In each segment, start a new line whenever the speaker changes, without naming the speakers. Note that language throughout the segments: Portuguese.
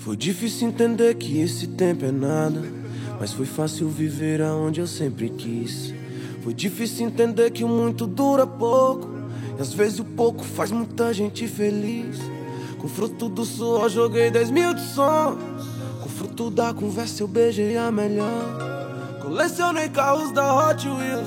Foi difícil entender que esse tempo é nada, mas foi fácil viver aonde eu sempre quis. Foi difícil entender que o muito dura pouco, e às vezes o pouco faz muita gente feliz. Com fruto do suor joguei 10 mil de sonhos, com fruto da conversa eu beijei a melhor. Colecionei carros da Hot Wheels,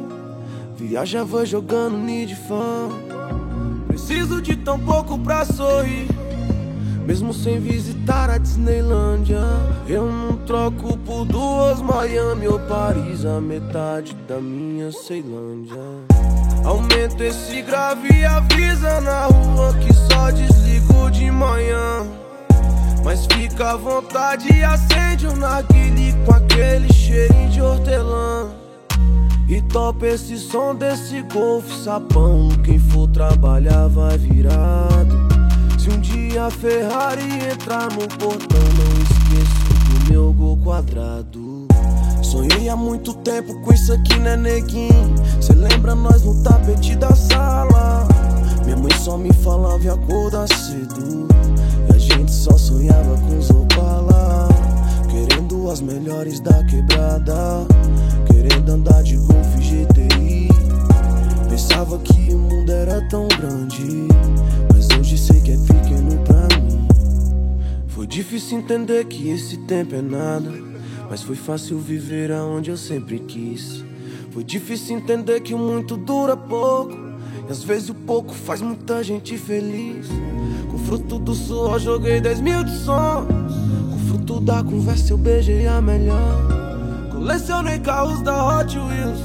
viajava jogando Need Fan. Preciso de tão pouco pra sorrir, mesmo sem visitar a Disneylândia. Eu não troco por duas Miami ou Paris, a metade da minha Ceilândia. Aumenta esse grave e avisa na rua que só desligo de manhã. Mas fica à vontade e acende um narguilé com aquele cheirinho de hortelã. E topa esse som desse Golf sapão, quem for trabalhar vai virado. Se um dia a Ferrari entrar no portão, não esqueço do meu gol quadrado. Sonhei há muito tempo com isso aqui, né, neguinho? Cê lembra nós no tapete da sala? Minha mãe só me falava e acordar cedo, e a gente só sonhava com os Opala. Querendo as melhores da quebrada, querendo andar de Golf GTI. Pensava que o mundo era tão grande, mas hoje sei que é pequeno pra mim. Foi difícil entender que esse tempo é nada, mas foi fácil viver aonde eu sempre quis. Foi difícil entender que o muito dura pouco, e às vezes o pouco faz muita gente feliz. Com fruto do suor joguei 10 mil de sonhos, com fruto da conversa eu beijei a melhor. Colecionei carros da Hot Wheels,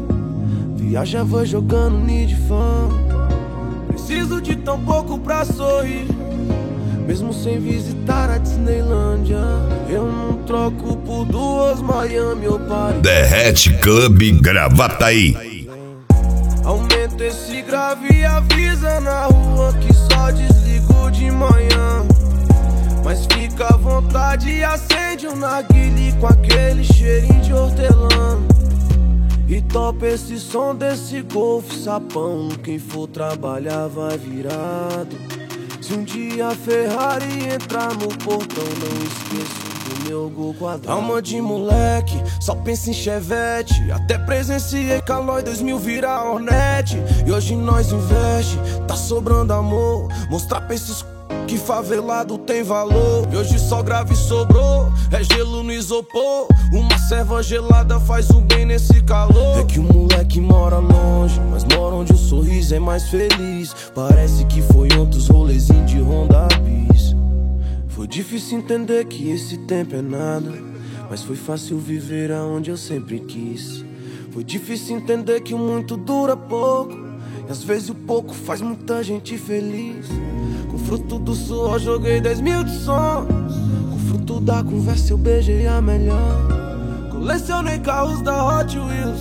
viajava jogando Need Fan. Preciso de tão pouco pra sorrir, mesmo sem visitar a Disneylândia. Eu não troco por duas Miami ou Paris.
The Hat Club Gravataí.
Aumenta esse grave e avisa na rua que só desligo de manhã. Mas fica à vontade e acende um narguilé com aquele cheirinho de hortelã. E topa esse som desse Golf sapão, quem for trabalhar vai virado. Se um dia a Ferrari entrar no portão, não esqueço do meu gol quadrado. Alma de moleque, só pensa em Chevette. Até presenciei Calói 2000 virar Hornet. E hoje nós investe, tá sobrando amor. Mostrar pra esses que favelado tem valor. E hoje só grave sobrou, é gelo no isopor. Uma serva gelada faz o bem nesse calor. É que o moleque mora longe, mas mora onde o sorriso é mais feliz. Parece que foi outros rolezinhos de Honda Bis. Foi difícil entender que esse tempo é nada, mas foi fácil viver aonde eu sempre quis. Foi difícil entender que o muito dura pouco, e às vezes o pouco faz muita gente feliz. Com fruto do suor joguei 10 mil de sonhos, com fruto da conversa eu beijei a melhor. Colecionei carros da Hot Wheels,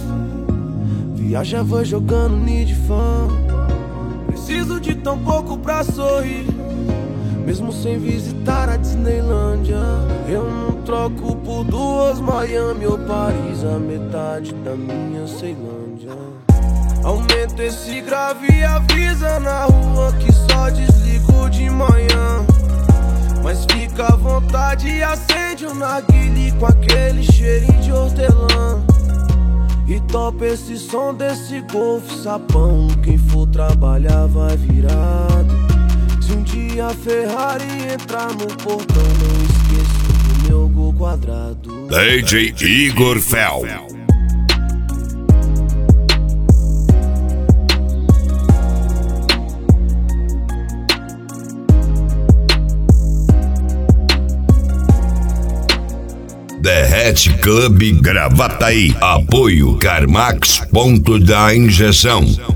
viajava jogando Need Fan. Preciso de tão pouco pra sorrir, mesmo sem visitar a Disneylândia. Eu não troco por duas Miami ou Paris, a metade da minha Ceilândia. Aumenta esse grave e avisa na rua que só desligo de manhã. Mas fica à vontade e acende um narguilé com aquele cheirinho de hortelã. E topa esse som desse Golf sapão, quem for trabalhar vai virado. Se um dia a Ferrari entrar no portão, não esqueço do meu gol quadrado.
DJ Igor Fel. The Hat Club Gravataí. Apoio Carmax Ponto da Injeção.